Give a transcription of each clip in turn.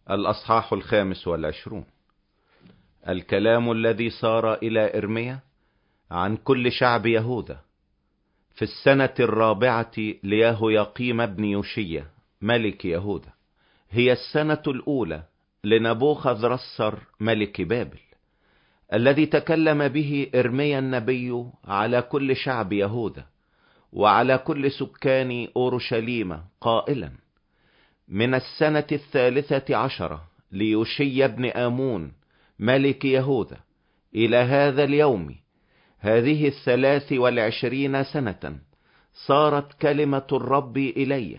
الأصحاح 25. الكلام الذي صار إلى إرميا عن كل شعب يهوذا في السنة 4 ليهوياقيم بن يوشيا ملك يهوذا، هي السنة الأولى لنبوخذ رصر ملك بابل، الذي تكلم به إرميا النبي على كل شعب يهوذا وعلى كل سكان أورشليم قائلا: من السنة 13 ليوشيا بن آمون ملك يهوذا إلى هذا اليوم، هذه 23 سنة، صارت كلمة الرب إلي،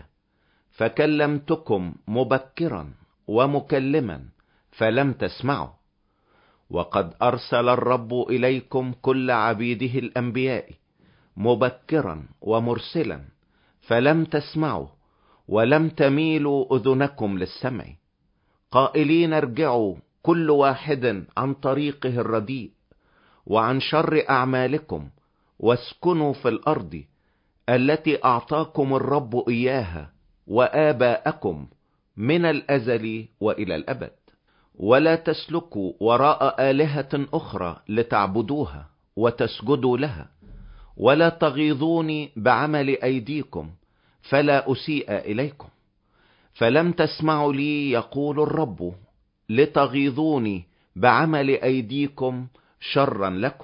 فكلمتكم مبكرا ومكلما فلم تسمعوا، وقد أرسل الرب إليكم كل عبيده الأنبياء مبكرا ومرسلا فلم تسمعوا، ولم تميلوا أذنكم للسمع، قائلين: ارجعوا كل واحد عن طريقه الرديء وعن شر أعمالكم، واسكنوا في الأرض التي أعطاكم الرب إياها وآباءكم من الأزل وإلى الأبد، ولا تسلكوا وراء آلهة أخرى لتعبدوها وتسجدوا لها، ولا تغيظوني بعمل أيديكم فلا أسيء إليكم. فلم تسمعوا لي يقول الرب، لتغيظوني بعمل أيديكم شرا لكم.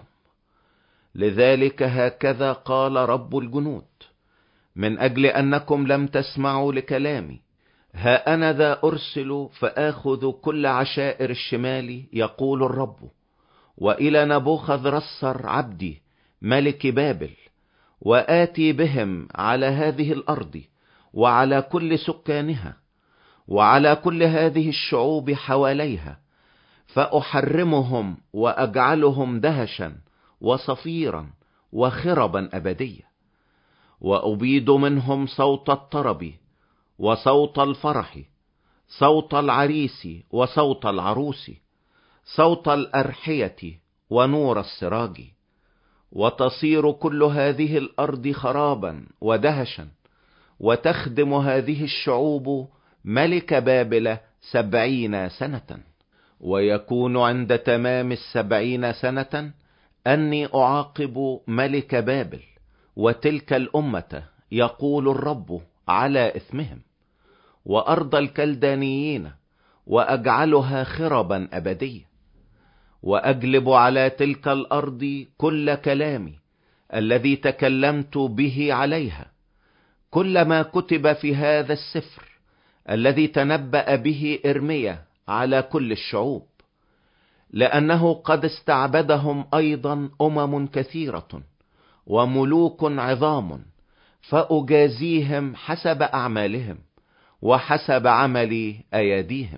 لذلك هكذا قال رب الجنود: من أجل أنكم لم تسمعوا لكلامي، ها أنا ذا أرسل فآخذ كل عشائر الشمال، يقول الرب، وإلى نبوخذ رصر عبدي ملك بابل، وآتي بهم على هذه الأرض وعلى كل سكانها وعلى كل هذه الشعوب حواليها، فأحرمهم وأجعلهم دهشا وصفيرا وخربا أبدية، وأبيد منهم صوت الطرب وصوت الفرح، صوت العريس وصوت العروس، صوت الأرحية ونور السراج، وتصير كل هذه الأرض خرابا ودهشا، وتخدم هذه الشعوب ملك بابل 70 سنة. ويكون عند تمام 70 سنة أني أعاقب ملك بابل وتلك الأمة، يقول الرب، على إثمهم، وأرض الكلدانيين، وأجعلها خربا أبدية، وأجلب على تلك الأرض كل كلامي الذي تكلمت به عليها، كل ما كتب في هذا السفر الذي تنبأ به إرميا على كل الشعوب، لأنه قد استعبدهم أيضا كثيرة وملوك عظام، فأجازيهم حسب أعمالهم وحسب عمل أيديهم.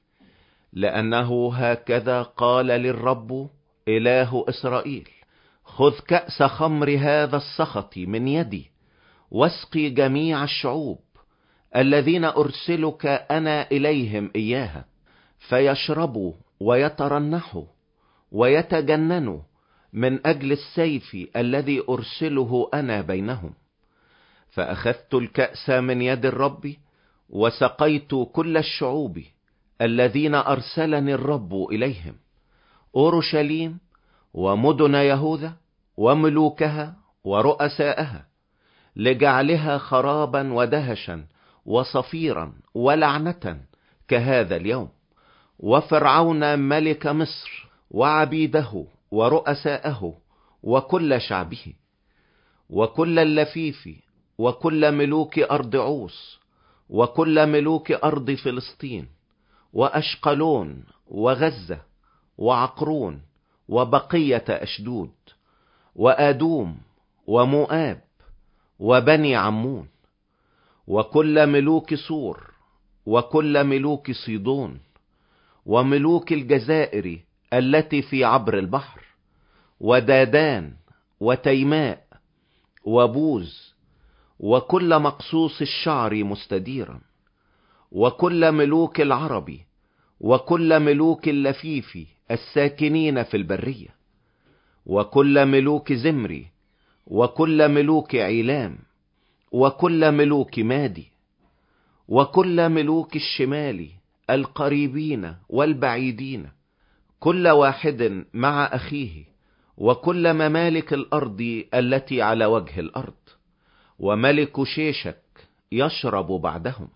لأنه هكذا قال للرب إله إسرائيل: خذ كأس خمر هذا السخط من يدي، واسقي جميع الشعوب الذين أرسلك أنا إليهم إياها، فيشربوا ويترنحوا ويتجننوا من أجل السيف الذي أرسله أنا بينهم. فأخذت الكأس من يد الرب وسقيت كل الشعوب الذين أرسلني الرب إليهم، أورشليم ومدن يهوذا وملوكها ورؤساءها، لجعلها خرابا ودهشا وصفيرا ولعنة كهذا اليوم، وفرعون ملك مصر وعبيده ورؤساءه وكل شعبه، وكل اللفيف، وكل ملوك أرض عوص، وكل ملوك أرض فلسطين، وأشقلون وغزة وعقرون وبقية أشدود وآدوم ومؤاب وبني عمون، وكل ملوك صور، وكل ملوك صيدون، وملوك الجزائر التي في عبر البحر، ودادان وتيماء وبوز، وكل مقصوص الشعر مستديرا، وكل ملوك العرب، وكل ملوك اللفيف الساكنين في البرية، وكل ملوك زمري، وكل ملوك عيلام، وكل ملوك مادي، وكل ملوك الشمال القريبين والبعيدين، كل واحد مع أخيه، وكل ممالك الأرض التي على وجه الأرض، وملك شيشك يشرب بعدهم.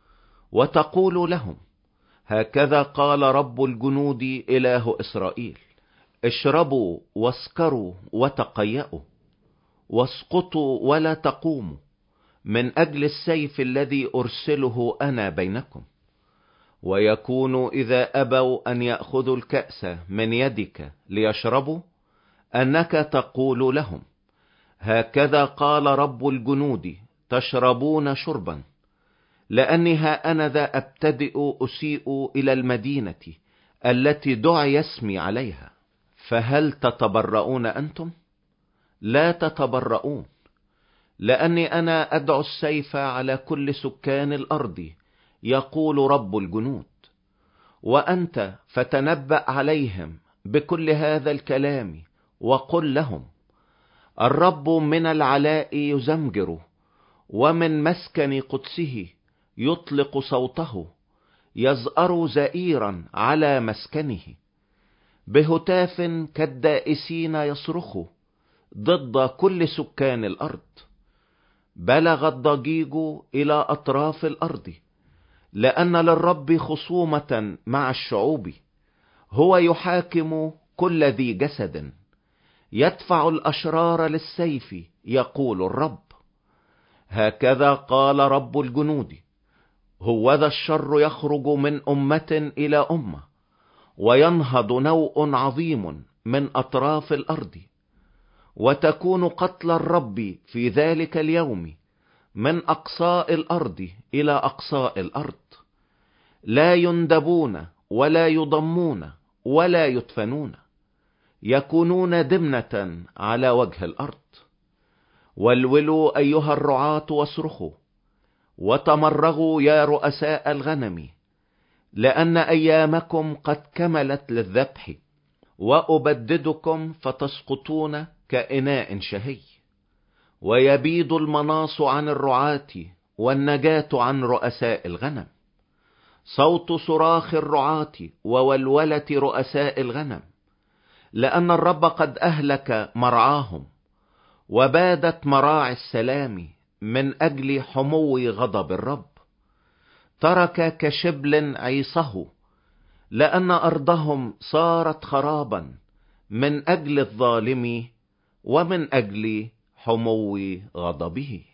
وتقول لهم: هكذا قال رب الجنود إله إسرائيل: اشربوا واسكروا وتقيأوا، واسقطوا ولا تقوموا، من أجل السيف الذي أرسله أنا بينكم. ويكون إذا أبوا أن يأخذوا الكأس من يدك ليشربوا، أنك تقول لهم: هكذا قال رب الجنود: تشربون شربا، لأني ها أنا ذا أبتدئ أسيء إلى المدينة التي دعي اسمي عليها. فهل تتبرؤون أنتم؟ لا تتبرؤون، لأني أنا أدعو السيف على كل سكان الأرض، يقول رب الجنود. وأنت فتنبأ عليهم بكل هذا الكلام، وقل لهم: الرب من العلاء يزمجر، ومن مسكن قدسه يطلق صوته، يزأر زئيرا على مسكنه، بهتاف كالدائسين يصرخ ضد كل سكان الأرض. بلغ الضجيج إلى أطراف الأرض، لأن للرب خصومة مع الشعوب، هو يحاكم كل ذي جسد، يدفع الأشرار للسيف، يقول الرب. هكذا قال رب الجنود: هوذا الشر يخرج من أمة إلى أمة، وينهض نوء عظيم من أطراف الأرض، وتكون قتل الرب في ذلك اليوم من أقصاء الأرض إلى أقصاء الأرض، لا يندبون ولا يضمون ولا يدفنون، يكونون دمنة على وجه الأرض. والولوا أيها الرعاة واصرخوا، وتمرغوا يا رؤساء الغنم، لأن أيامكم قد كملت للذبح، وأبددكم فتسقطون كإناء شهي. ويبيد المناص عن الرعاة، والنجاة عن رؤساء الغنم. صوت صراخ الرعاة وولولة رؤساء الغنم، لأن الرب قد أهلك مرعاهم، وبادت مراعي السلام من أجل حمو غضب الرب. ترك كشبل عيصه، لأن أرضهم صارت خرابا من أجل الظالم، ومن أجل حمو غضبه.